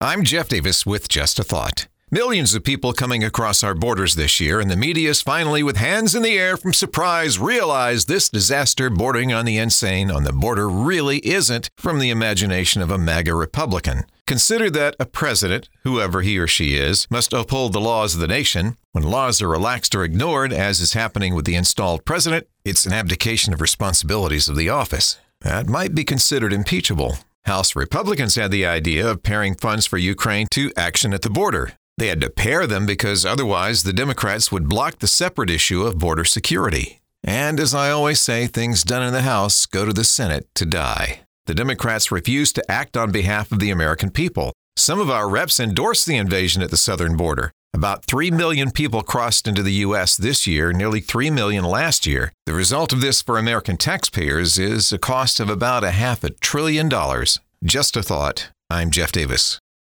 I'm Jeff Davis with Just a Thought. Millions of people coming across our borders this year, and the media's finally, with hands in the air from surprise, realized this disaster bordering on the insane on the border really isn't from the imagination of a MAGA Republican. Consider that a president, whoever he or she is, must uphold the laws of the nation. When laws are relaxed or ignored, as is happening with the installed president, it's an abdication of responsibilities of the office. That might be considered impeachable. House Republicans had the idea of pairing funds for Ukraine to action at the border. They had to pair them because otherwise the Democrats would block the separate issue of border security. And as I always say, things done in the House go to the Senate to die. The Democrats refused to act on behalf of the American people. Some of our reps endorsed the invasion at the southern border. About 3 million people crossed into the U.S. this year, nearly 3 million last year. The result of this for American taxpayers is a cost of about $500 billion. Just a thought. I'm Jeff Davis.